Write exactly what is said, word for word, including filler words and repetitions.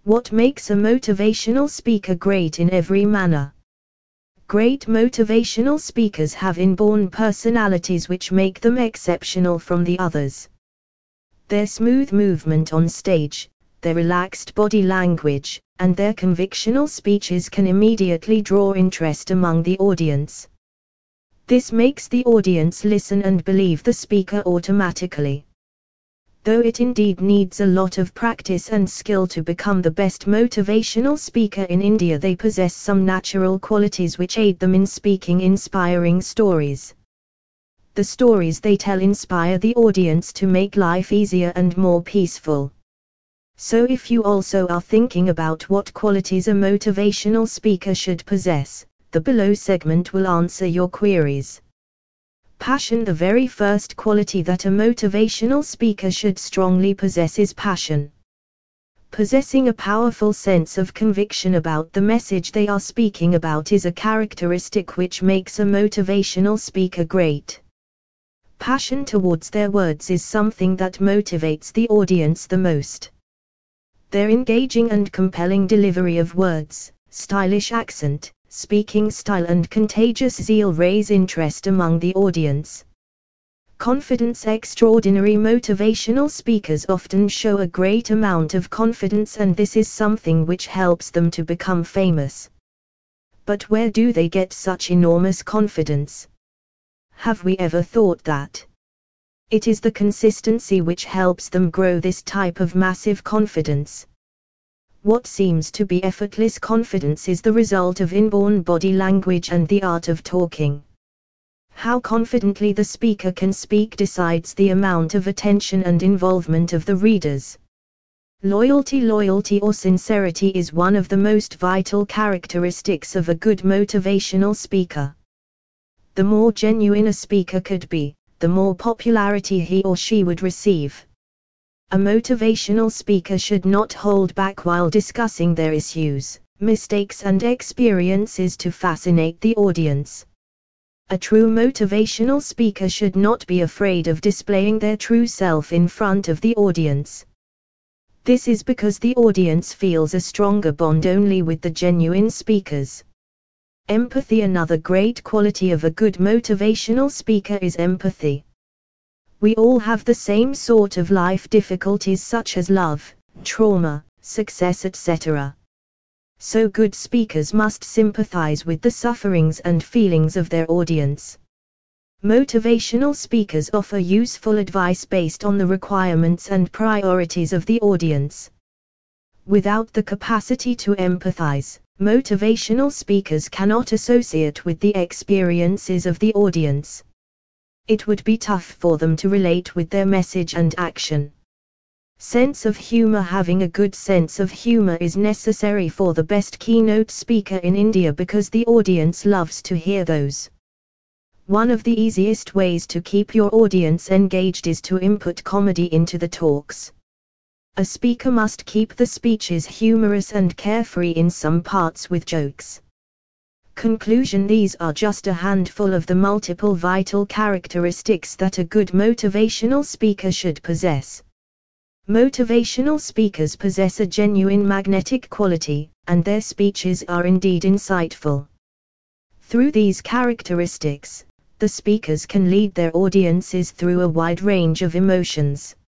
What makes a motivational speaker great in every manner? Great motivational speakers have inborn personalities which make them exceptional from the others. Their smooth movement on stage, their relaxed body language, and their convictional speeches can immediately draw interest among the audience. This makes the audience listen and believe the speaker automatically. Though it indeed needs a lot of practice and skill to become the best motivational speaker in India, they possess some natural qualities which aid them in speaking inspiring stories. The stories they tell inspire the audience to make life easier and more peaceful. So if you also are thinking about what qualities a motivational speaker should possess, the below segment will answer your queries. Passion. The very first quality that a motivational speaker should strongly possess is passion. Possessing a powerful sense of conviction about the message they are speaking about is a characteristic which makes a motivational speaker great. Passion towards their words is something that motivates the audience the most. Their engaging and compelling delivery of words, stylish accent, speaking style and contagious zeal raise interest among the audience. Confidence. Extraordinary motivational speakers often show a great amount of confidence, and this is something which helps them to become famous. But where do they get such enormous confidence? Have we ever thought that? It is the consistency which helps them grow this type of massive confidence. What seems to be effortless confidence is the result of inborn body language and the art of talking. How confidently the speaker can speak decides the amount of attention and involvement of the readers. Loyalty. Loyalty or sincerity is one of the most vital characteristics of a good motivational speaker. The more genuine a speaker could be, the more popularity he or she would receive. A motivational speaker should not hold back while discussing their issues, mistakes and experiences to fascinate the audience. A true motivational speaker should not be afraid of displaying their true self in front of the audience. This is because the audience feels a stronger bond only with the genuine speakers. Empathy. Another great quality of a good motivational speaker is empathy. We all have the same sort of life difficulties such as love, trauma, success, et cetera. So good speakers must sympathize with the sufferings and feelings of their audience. Motivational speakers offer useful advice based on the requirements and priorities of the audience. Without the capacity to empathize, motivational speakers cannot associate with the experiences of the audience. It would be tough for them to relate with their message and action. Sense of humor. Having a good sense of humor is necessary for the best keynote speaker in India because the audience loves to hear those. One of the easiest ways to keep your audience engaged is to input comedy into the talks. A speaker must keep the speeches humorous and carefree in some parts with jokes. Conclusion. These are just a handful of the multiple vital characteristics that a good motivational speaker should possess. Motivational speakers possess a genuine magnetic quality, and their speeches are indeed insightful. Through these characteristics, the speakers can lead their audiences through a wide range of emotions.